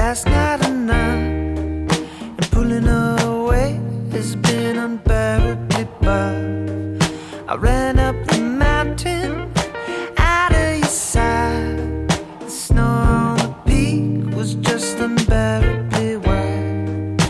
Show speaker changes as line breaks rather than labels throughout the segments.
last night or none, and pulling away has been unbearably bad. I ran up the mountain out of your side. The snow on the peak was just unbearably wide.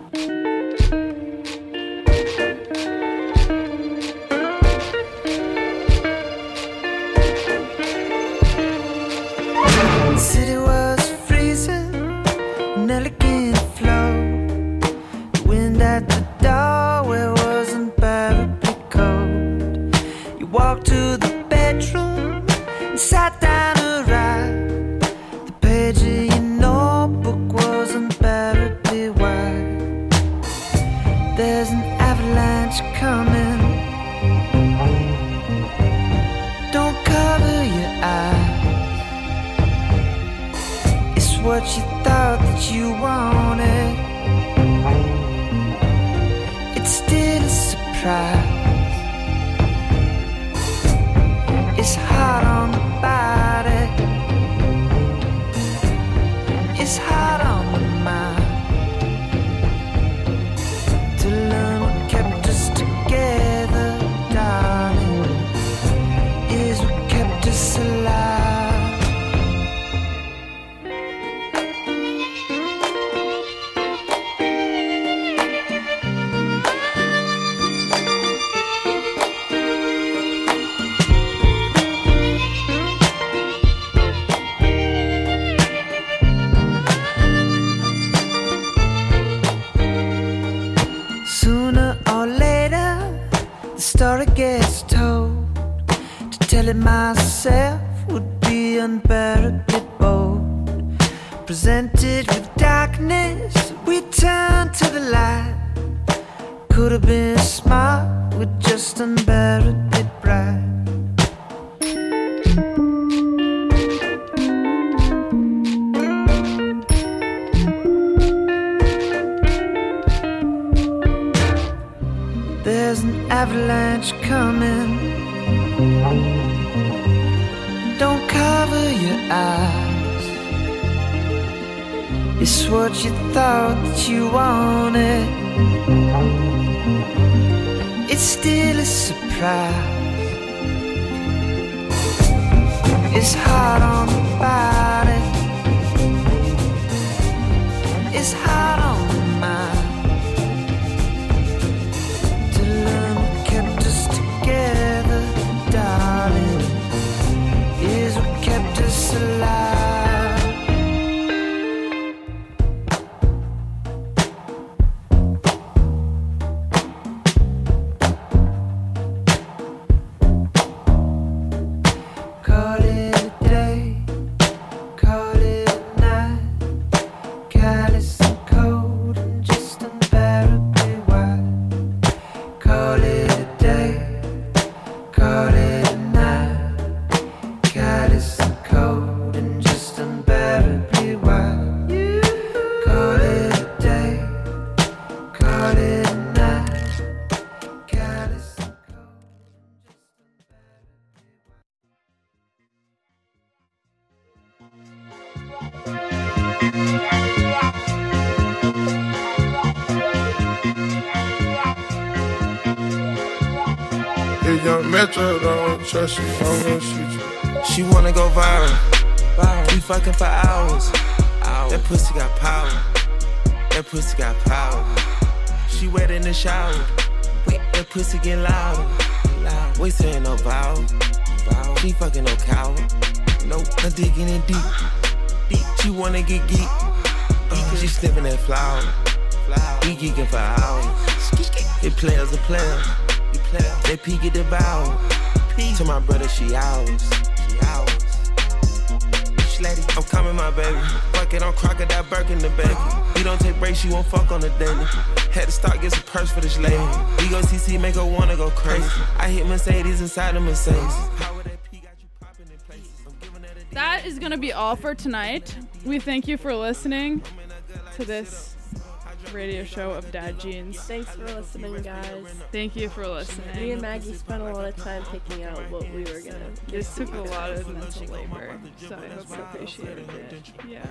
The city was freezing, an elegant flow. The wind at the doorway was unbearably cold. You walked to the bedroom and sat down to write. The page of your notebook was unbearably wide. There's an avalanche coming. Don't cover your eyes. It's what you thought that you wanted. It's still a surprise. It's hard on the body. It's hard on the mind. To learn what kept us together, darling, is what kept us alive. Sooner or later, the story gets told. To tell it myself would be unbearably bold. Presented with darkness, we turn to the light. Could have been smart, we're just unbearably bright. There's an avalanche coming. Don't cover your eyes. It's what you thought that you wanted. It's still a surprise. It's hard on the body. It's hard on the mind. Kept us together, darling, is what kept us alive. Call it a day, call it a night, callous and cold and just unbearably wide. Call it a day, call it a night, callous and cold and just unbearably wide. Call it a day, call it a night, callous and cold and
If young Metro don't trust you, I'm gonna shoot you.
She wanna go viral. We fucking for hours. That pussy got power. That pussy got power. She wet in the shower. That pussy get louder. We saying no vowel. She fucking no cow. Nope, I'm digging it deep. She wanna get geek. She sniffing that flower. We geeking for hours. It players are players. They peek at the bow. To my brother, she ours. I'm coming, my baby. Fuck it, I'm crocodile Birkin the baby. We don't take breaks, she won't fuck on the daily. Had to start, get some purse for this lady. We go CC, make her wanna go crazy. I hit Mercedes inside the Mercedes.
That is gonna be all for tonight. We thank you for listening to this radio show of Dad Jeans.
Thanks for listening, guys.
Thank you for listening.
Me and Maggie spent a lot of time picking out what we were gonna.
This took a lot of mental labor, so I hope you appreciated it. Yeah.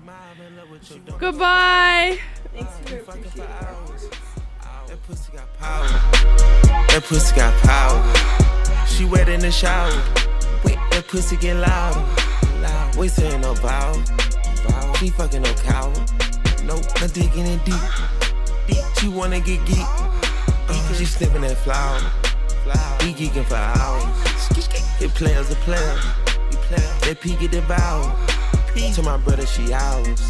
Goodbye.
Thanks for appreciating it.
That pussy got power. That pussy got power. She wet in the shower. That pussy get louder. We saying no vowel. She fucking no cow. Nope, I'm digging it deep. She wanna get geek. She sniffing that flower. We geeking for hours. It players are players. They peek at the bow. To my brother, she ours.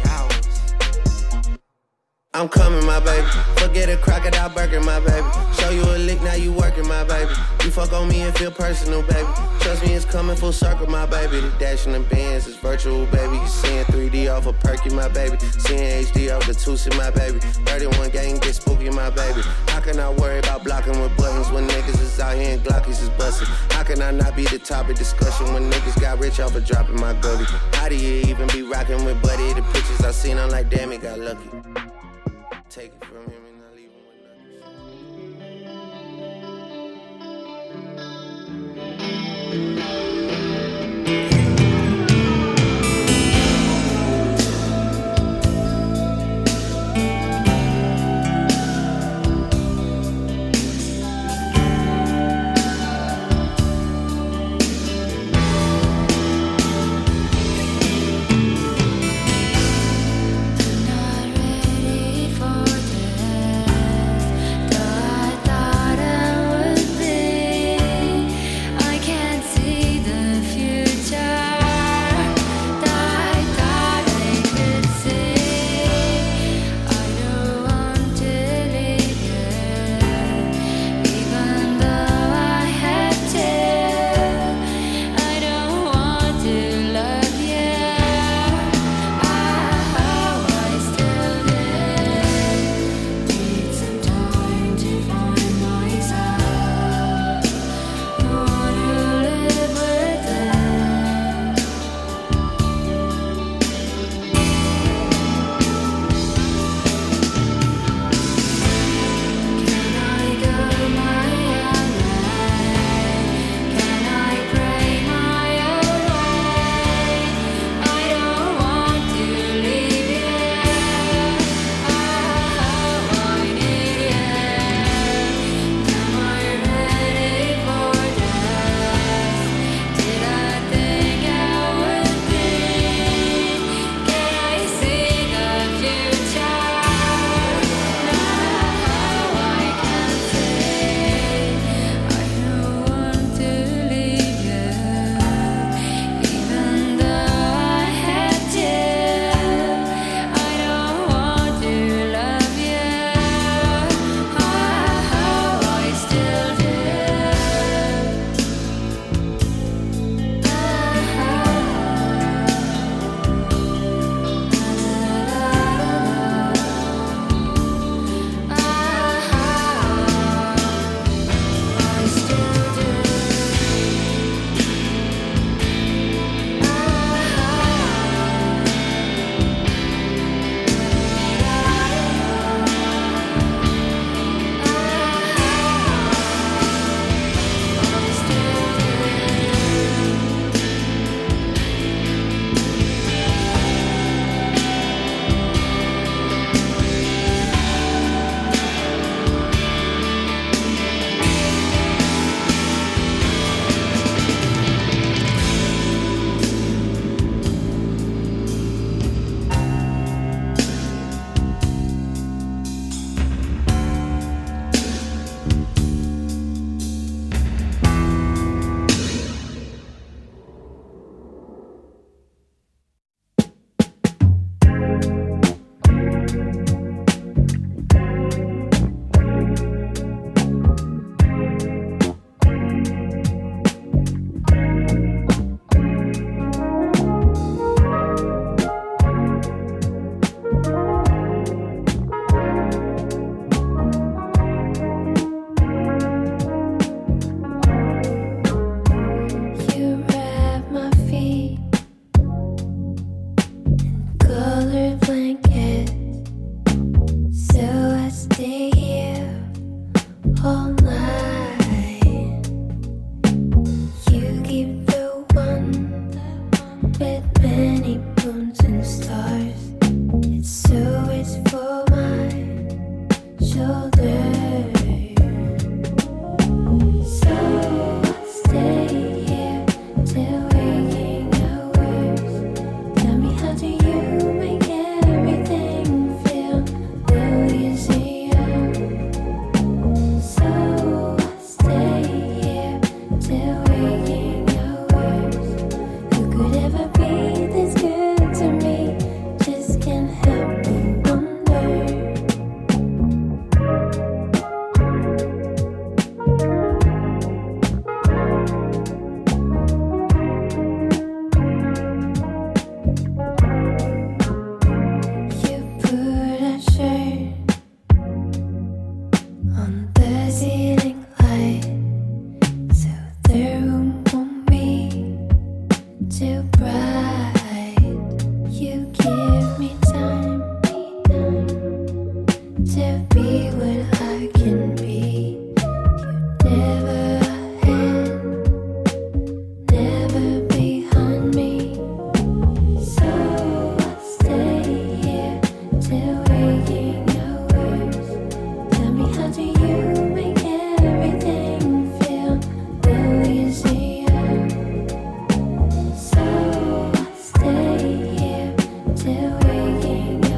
I'm coming, my baby. Forget a crocodile burger, my baby. Show you a lick, now you working, my baby. You fuck on me and feel personal, baby. Trust me, it's coming full circle, my baby. The dash in the bands is virtual, baby. You seeing 3D off a perky, my baby. Seeing HD off the Tusi, my baby. 31 gang get spooky, my baby. How can I worry about blocking with buttons when niggas is out here and Glockies is busting? How can I not be the topic discussion when niggas got rich off of dropping my gully? How do you even be rocking with Buddy? The pictures I seen, I'm like, damn, it got lucky. Take it from him and not leave him with nothing.
Not ready for that.
Till waking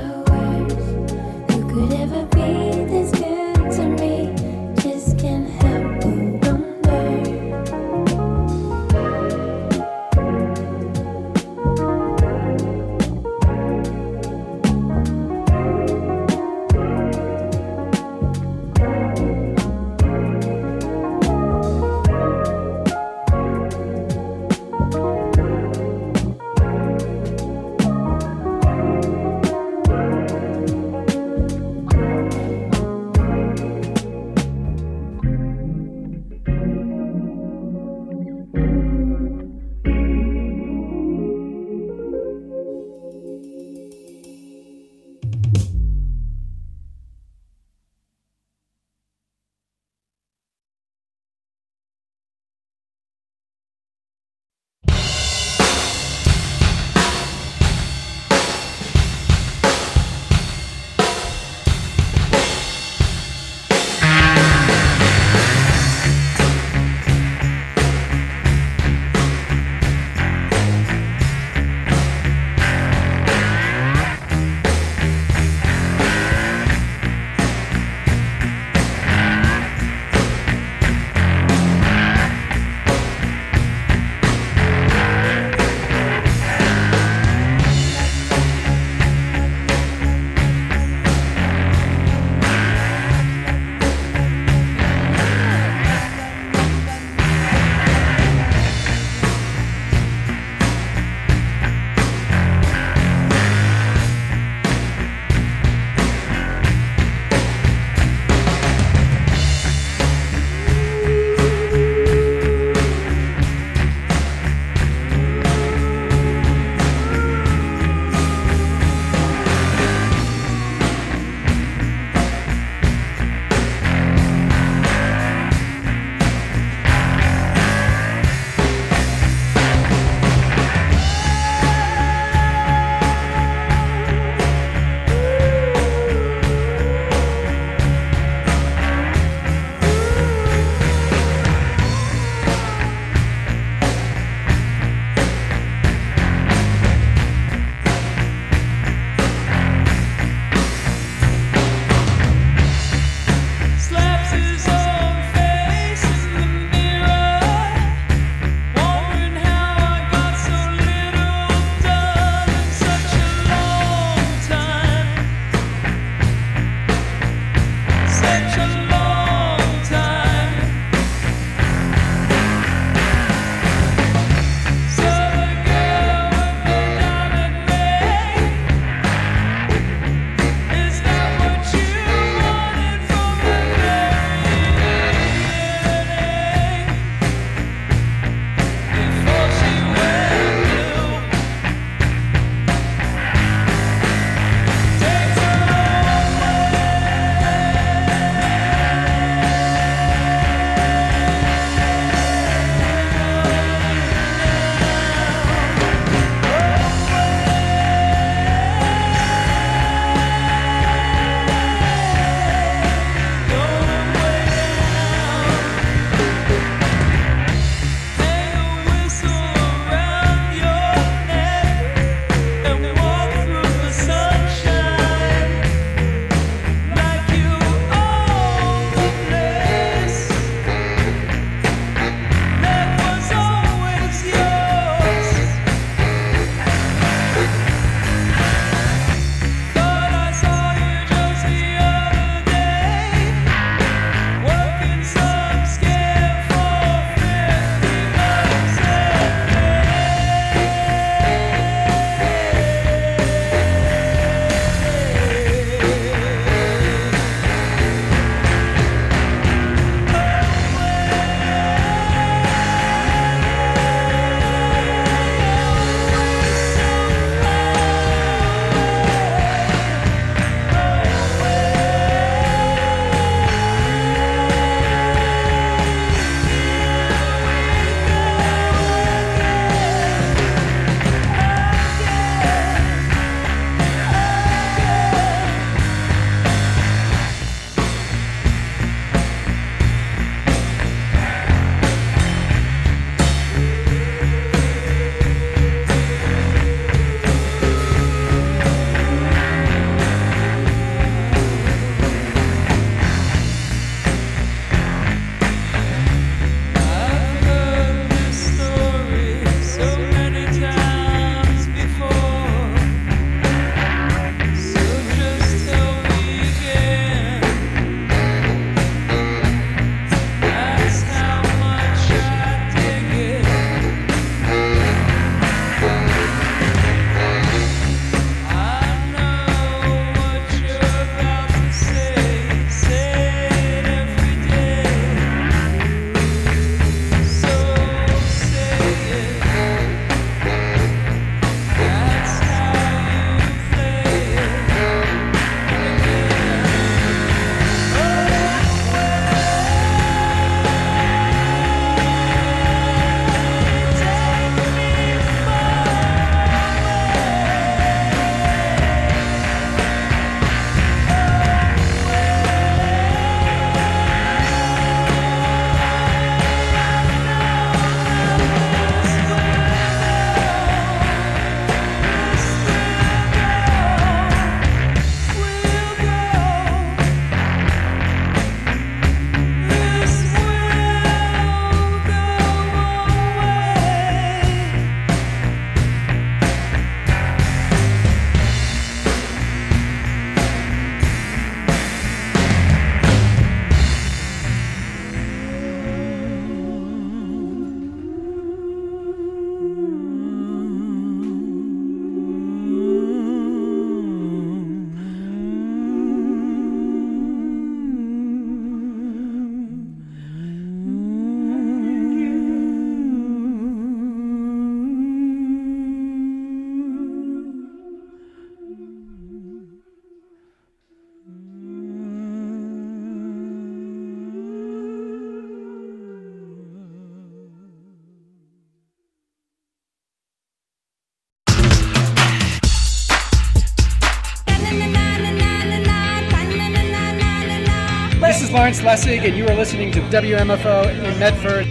Lawrence Lessig, and you are listening to WMFO in Medford.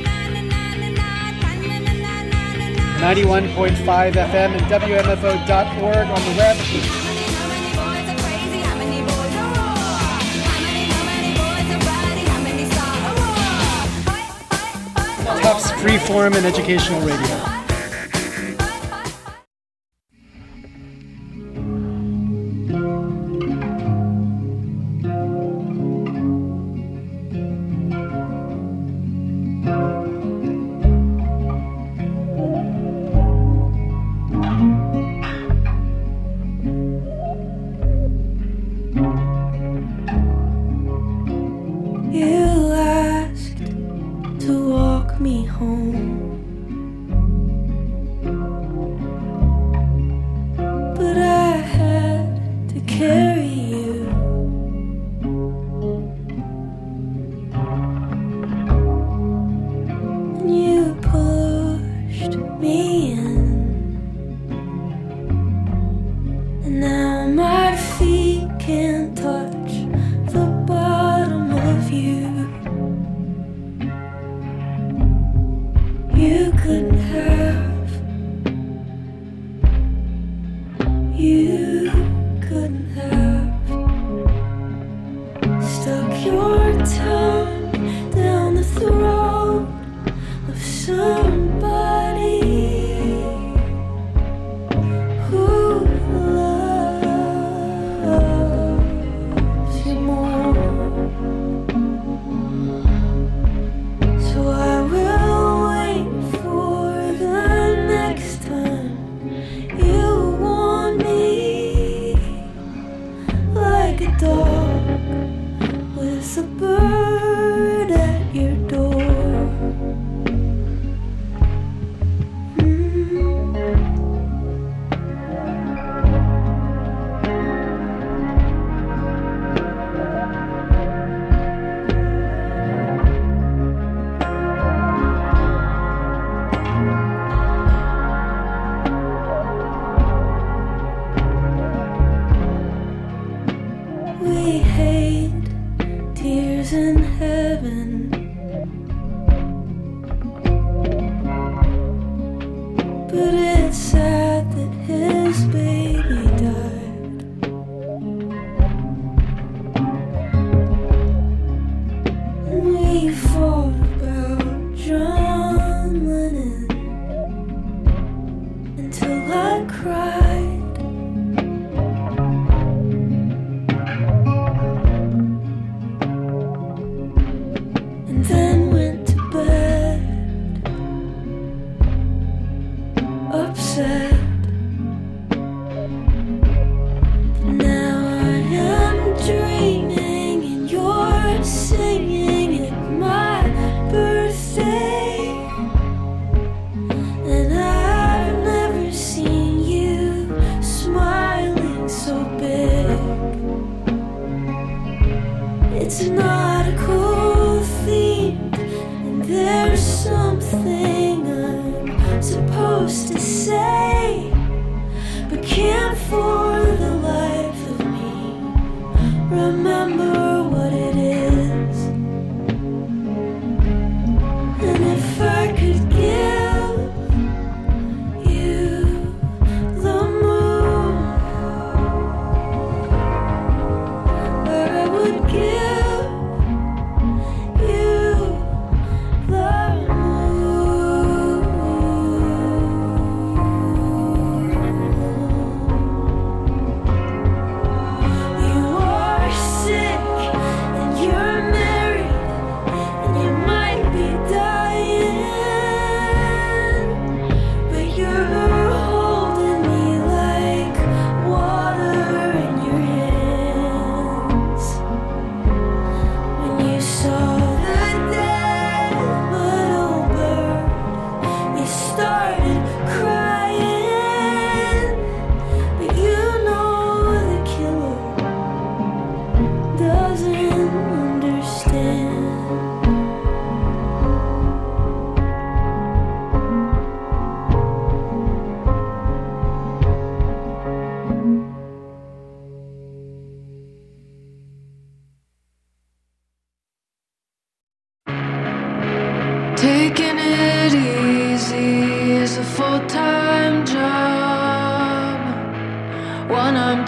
91.5 FM and WMFO.org on the web. Tufts Freeform and Educational Radio.
You asked to walk me home, but I had to carry you. And you pushed me in, and now my feet can't touch the bottom of you. You couldn't have, you couldn't have stuck your tongue down the throat of somebody who loves you more. So I will wait for the next time you want me, like a dog with a bird at your door. We hate tears in heaven, but it's sad that his baby died. And we fought about John Lennon until I cried. And then went to bed, upset. Now I am dreaming and you're singing at my birthday, and I've never seen you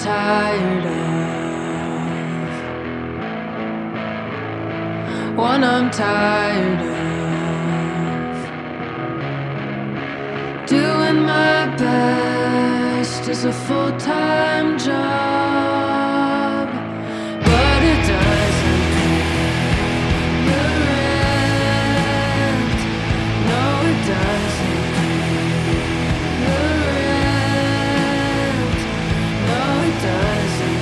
tired of. One I'm tired of. Doing my best is a full-time job, but it doesn't pay the rent. No, it doesn't pay the rent. No, it doesn't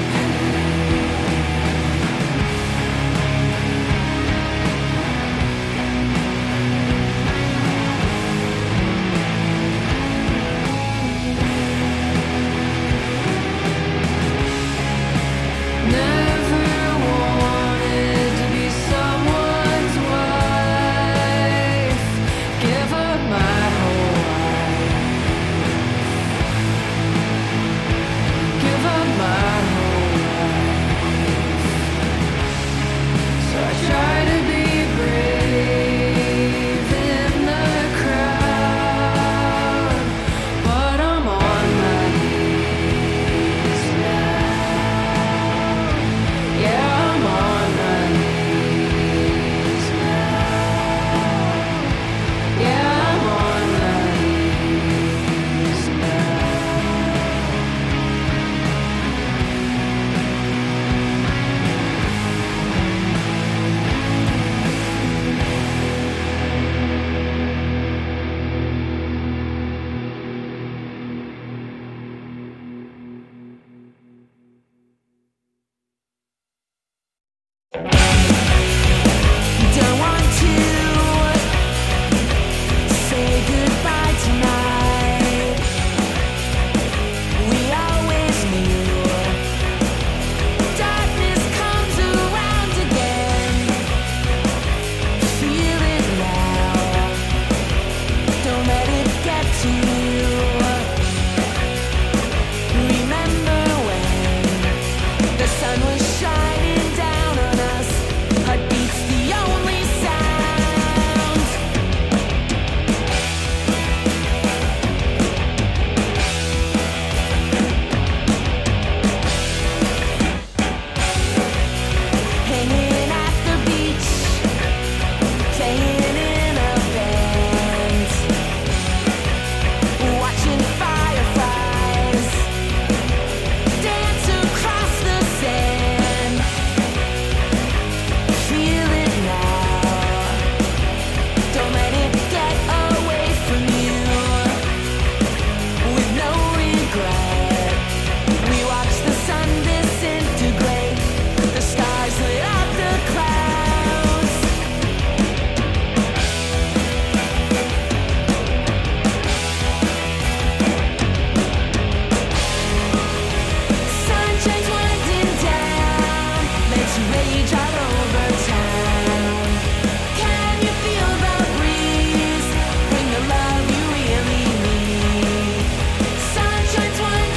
Sunshine 20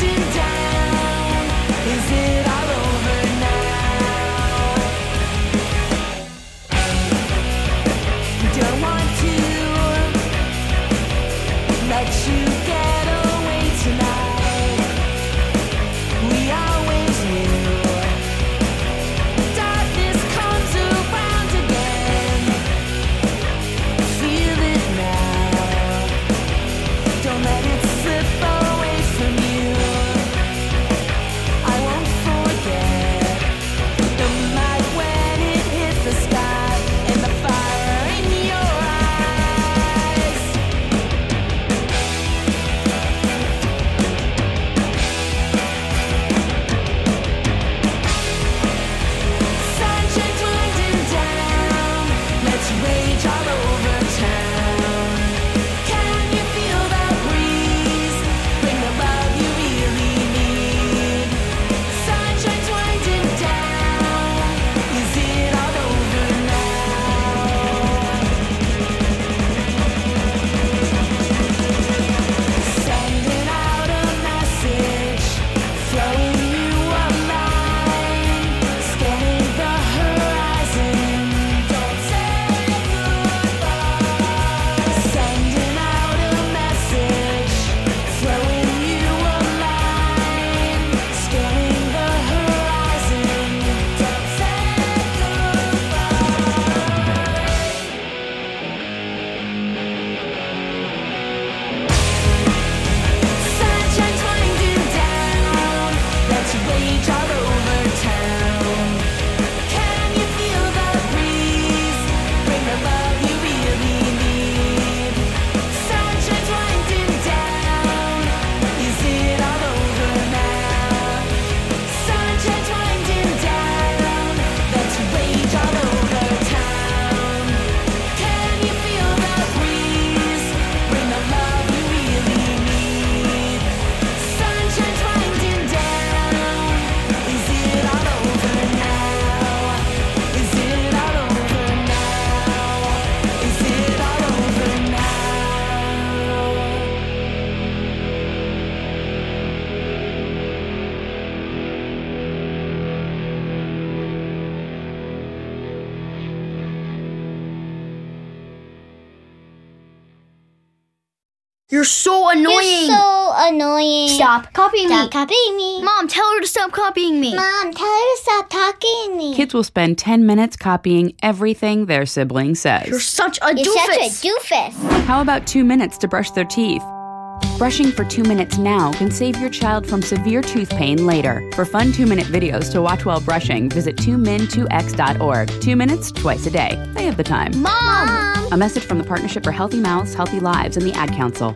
You're so annoying.
You're so annoying.
Stop copying me.
Stop copying me.
Mom, tell her to stop copying me.
Mom, tell her to stop talking to me.
Kids will spend 10 minutes copying everything their sibling says.
You're such a
You're
doofus.
such a doofus.
How about 2 minutes to brush their teeth? Brushing for 2 minutes now can save your child from severe tooth pain later. For fun 2-minute videos to watch while brushing, visit 2min2x.org. 2 minutes, twice a day. They have the time.
Mom!
A message from the Partnership for Healthy Mouths, Healthy Lives, and the Ad Council.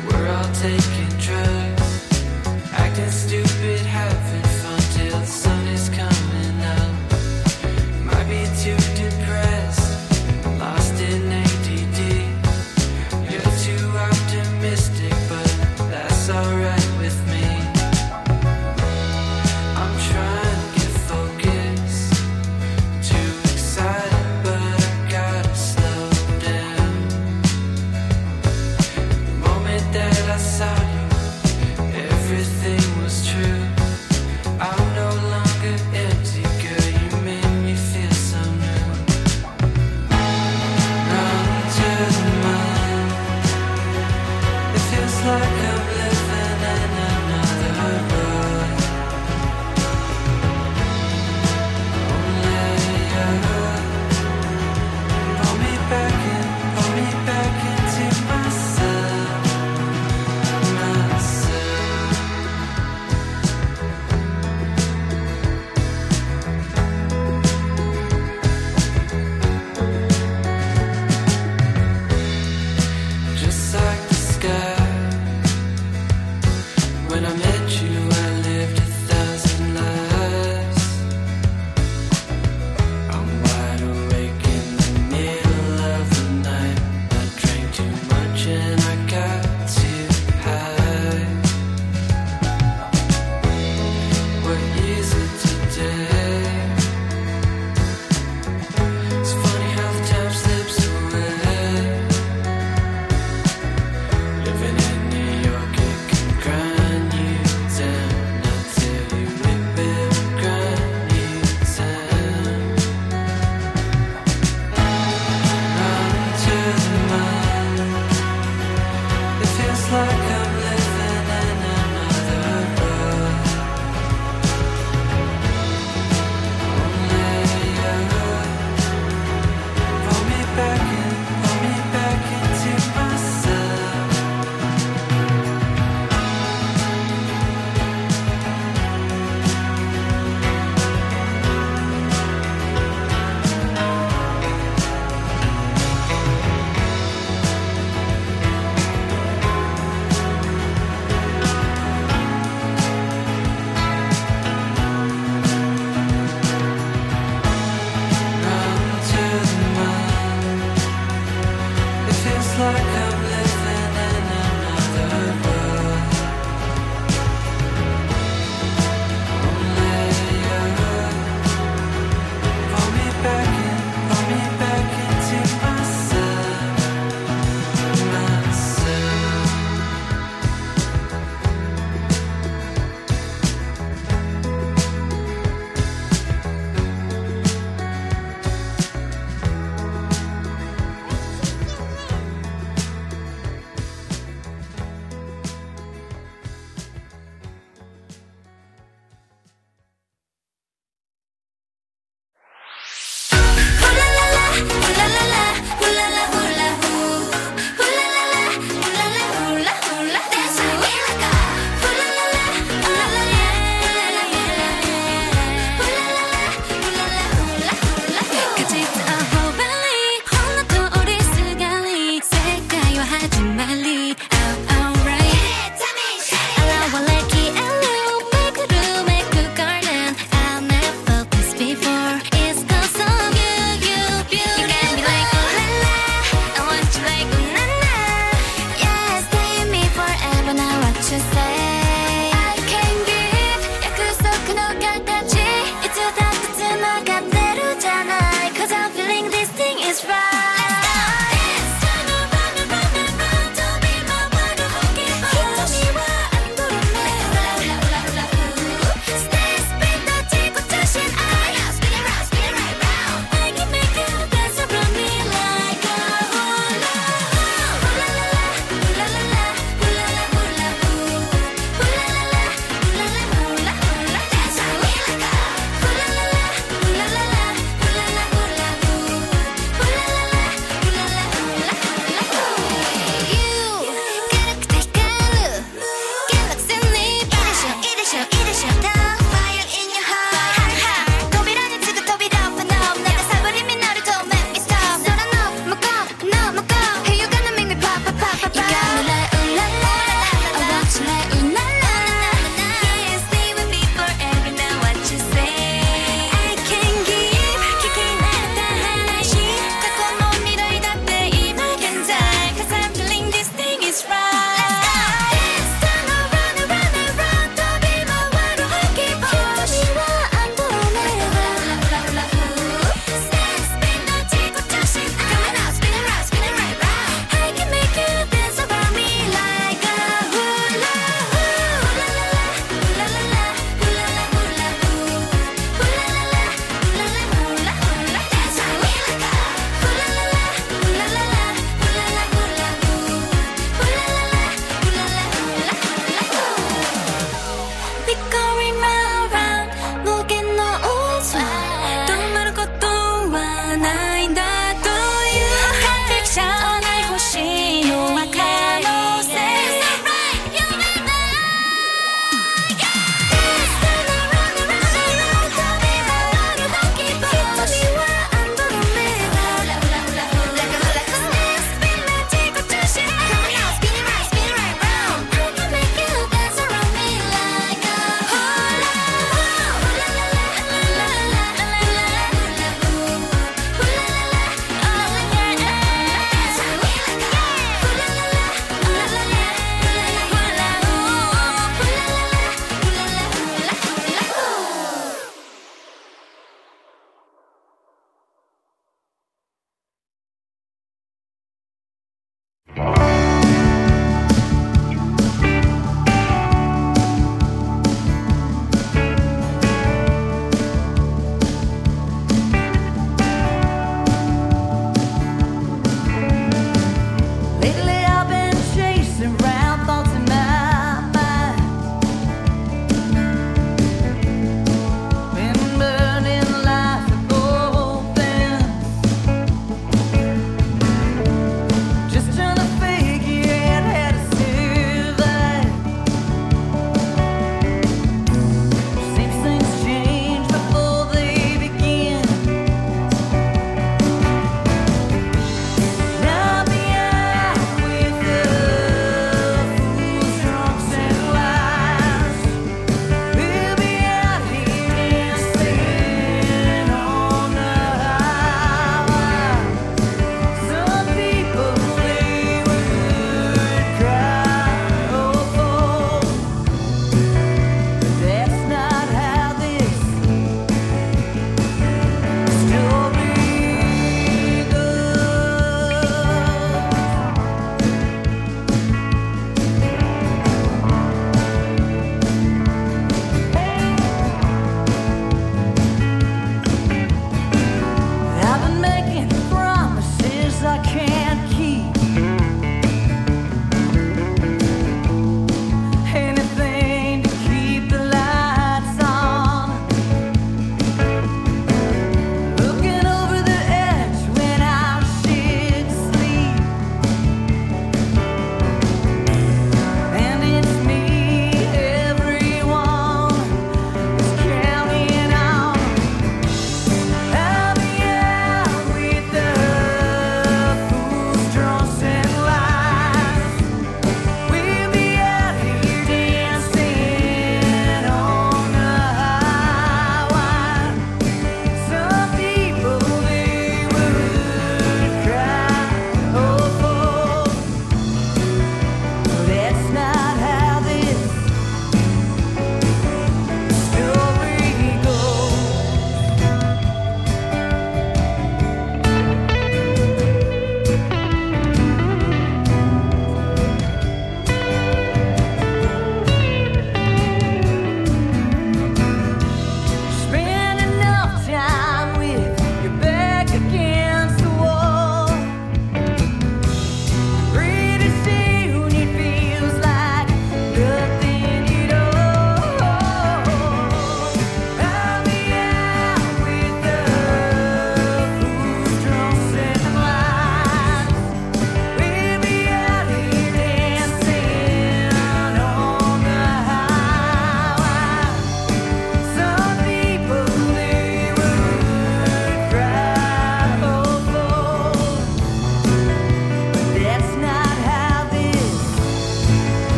Taking drugs, acting stupid, having fun till the sun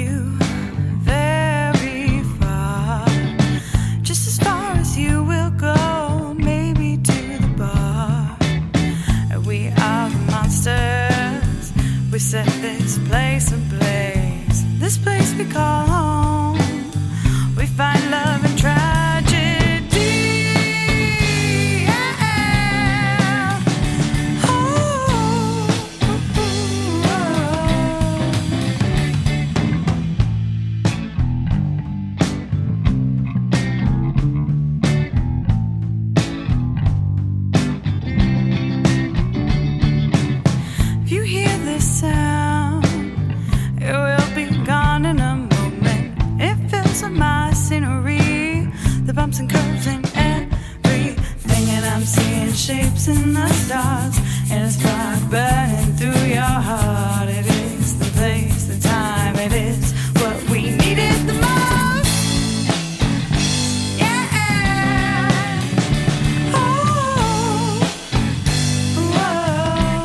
you very far, just as far as you will go, maybe to the bar. We are the monsters, we set this place ablaze, this place we call home. We find love and tragedy. Yeah. Oh, if you hear this sound, it will be gone in a moment. It fills up my scenery, the bumps and curves and everything, and I'm seeing shapes in the stars, and a spark burning through your heart. It is the place, the time, it is what we needed the most. Yeah. Oh, whoa.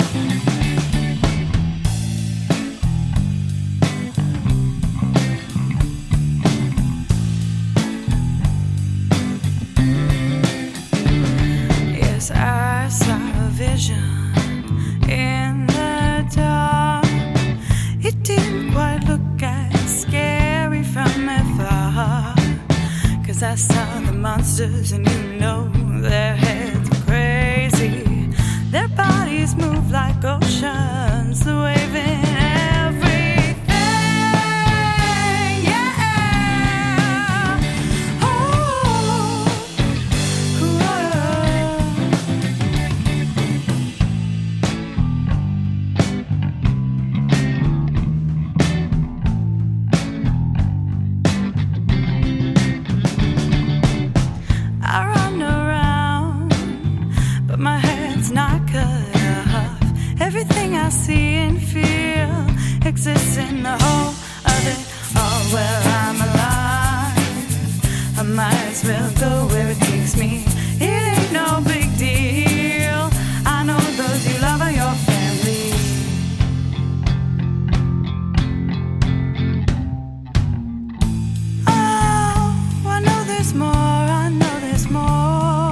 Yes, I saw a vision in the dark. It didn't quite look as scary from afar, 'cause I saw the monsters, and you know their heads are crazy. Their bodies move like oceans, the waving everything. Yeah. Oh, whoa. I run around, but my head's not cut off. Everything I see and feel exists in the whole of it all. Where I'm alive, I might as well go where it takes me. It ain't no big deal. I know those you love are your family. Oh, I know there's more, I know there's more.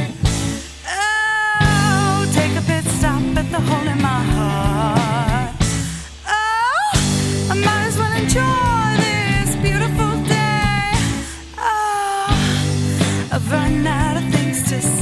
Oh, take a pit stop at the hole in my heart. Oh, I might as well enjoy this beautiful day. Oh, I've run out of things to say.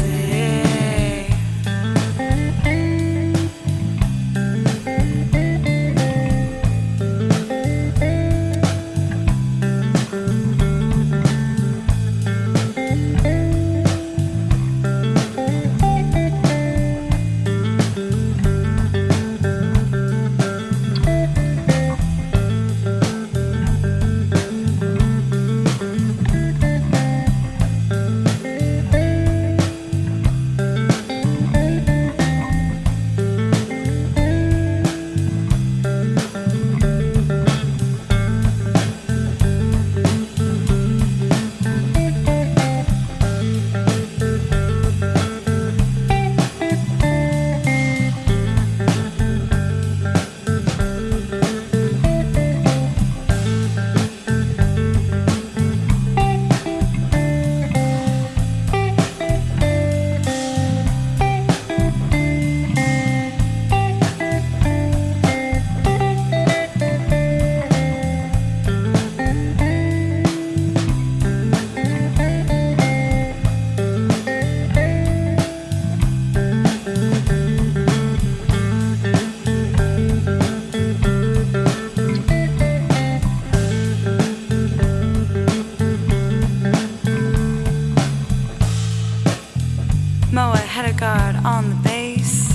Moa had a guard on the base.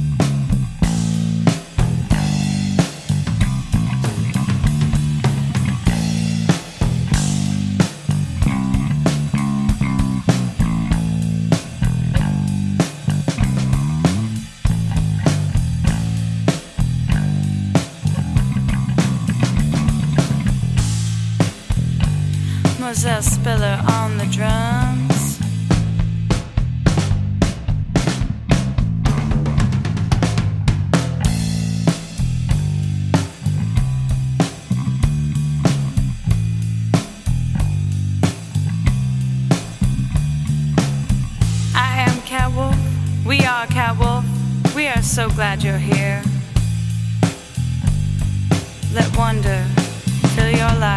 Moselle Spiller on the drums. glad you're here. Let wonder fill your life.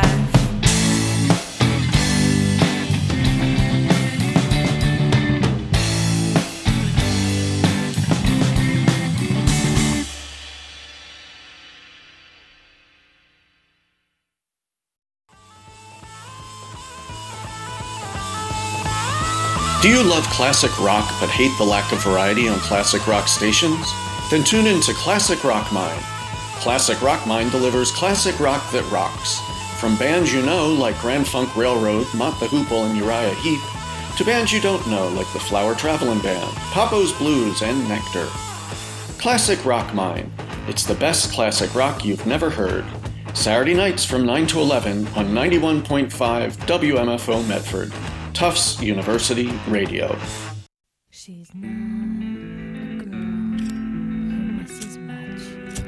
Do you love classic rock but hate the lack of variety on classic rock stations? Then tune in to Classic Rock Mine. Classic Rock Mine delivers classic rock that rocks. From bands you know like Grand Funk Railroad, Mott the Hoople, and Uriah Heep, to bands you don't know like the Flower Travelin' Band, Papo's Blues, and Nectar. Classic Rock Mine. It's the best classic rock you've never heard. Saturday nights from 9 to 11 on 91.5 WMFO Medford. Tufts University Radio.
She's not a girl who misses much.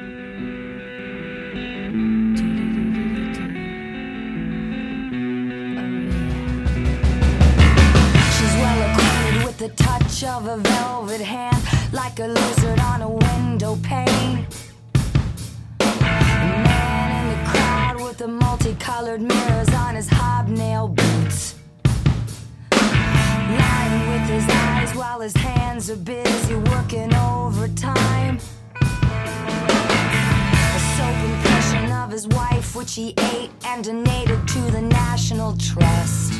She's well acquainted with the touch of a velvet hand, like a lizard on a window pane. A man in the crowd with the multicolored mirrors on his hobnail boots. Lying with his eyes while his hands are busy working overtime. A soap impression of his wife, which he ate and donated to the National Trust.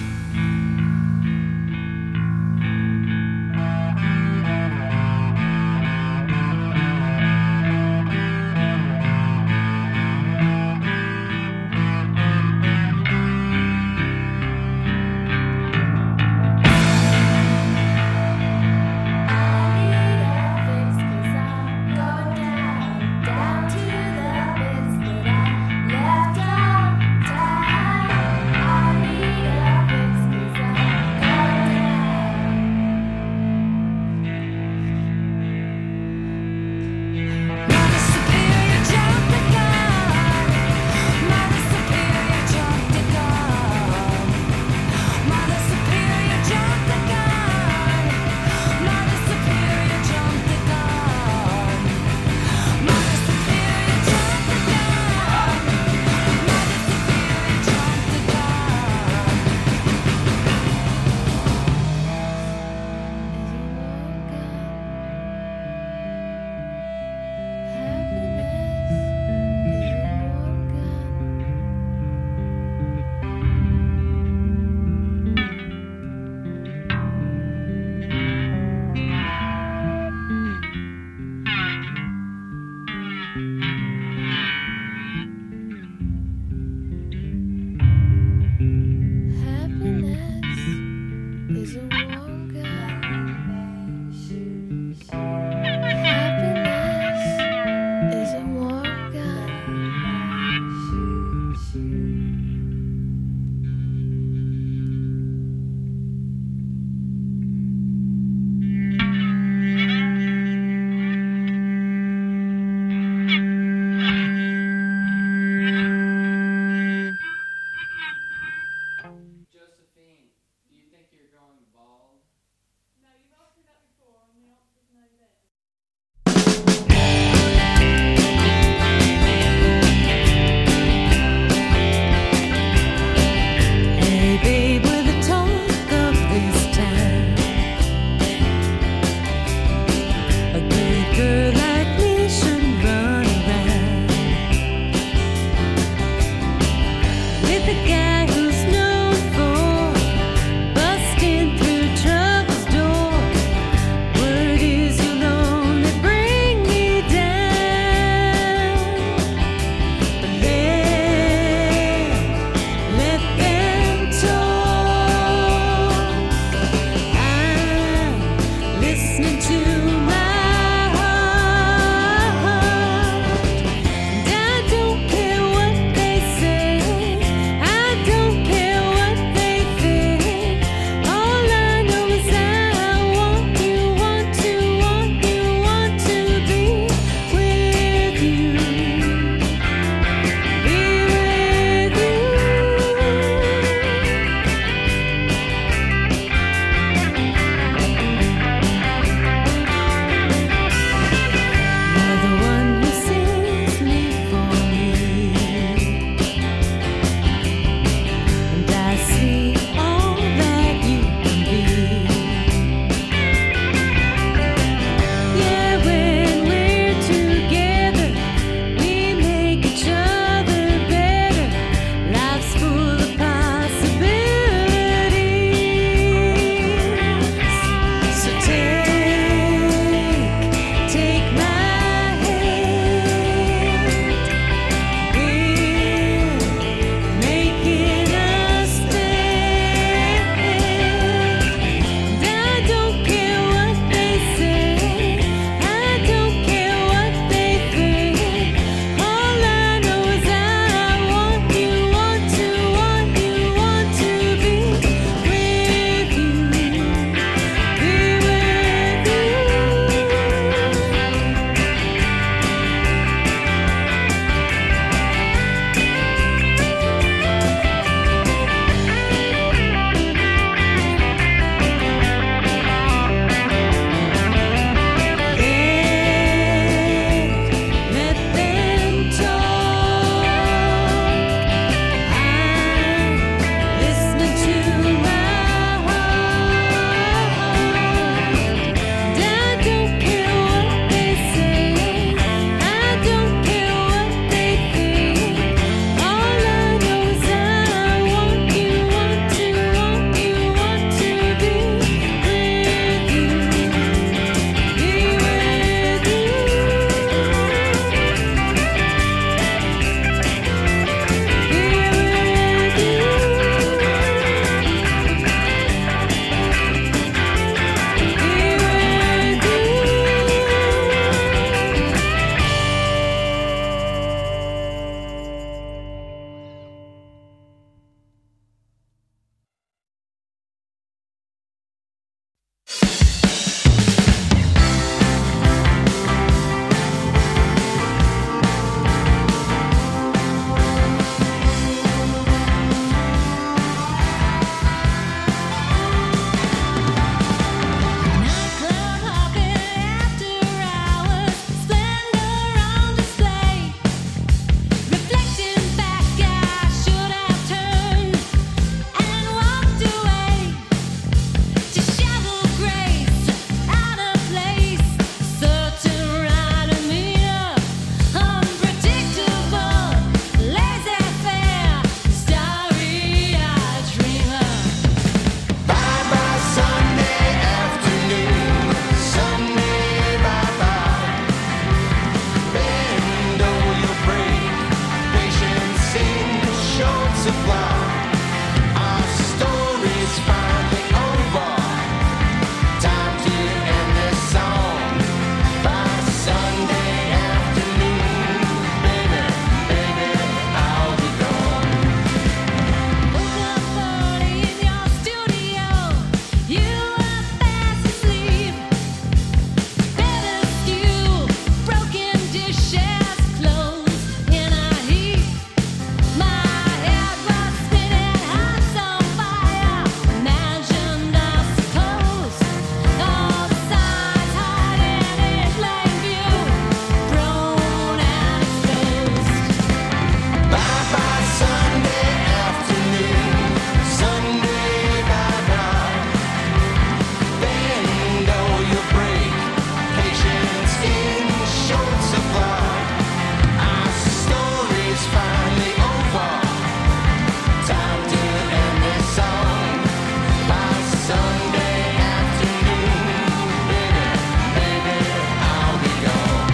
supply. Our story's finally over. Time to end this song by Sunday afternoon. Baby, baby, I'll be gone. Woke up early in your studio. You were fast asleep. Better stew, broken dishes, clothes in a heap. My head was spinning, hearts on fire. Imagined us close, all sides hiding in plain view, thrown and exposed. Bye bye Sunday afternoon, Sunday bye bye. Then go your break, patience in short supply. Our story's finally over. Time to end this song by Sunday afternoon. Baby, baby, I'll be gone.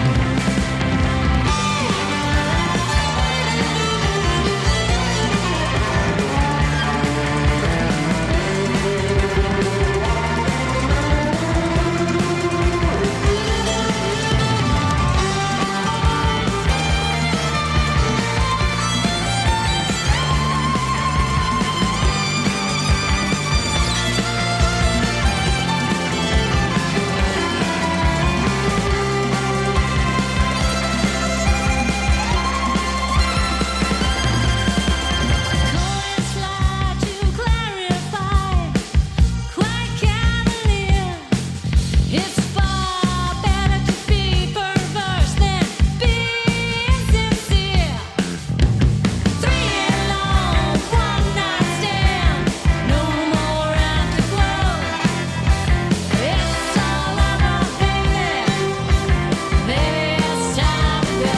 Coins slide to clarify, quite cavalier. It's far better to be perverse than being sincere. 3 long one-night stand, no more afterglow. It's all over, baby. Baby, it's time to go.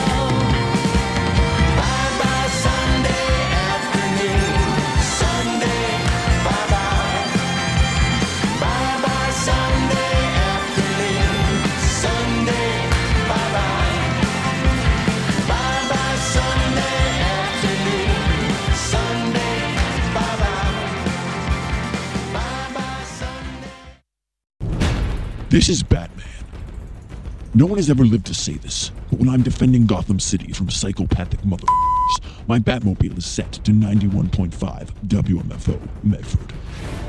Bye bye Sunday afternoon, Sunday bye bye. Bye bye Sunday afternoon, Sunday bye bye. Bye bye Sunday afternoon, Sunday bye bye. Bye bye Sunday.
This is Batman. No one has ever lived to say this, but when I'm defending Gotham City from psychopathic motherfuckers, my Batmobile is set to 91.5 WMFO Medford.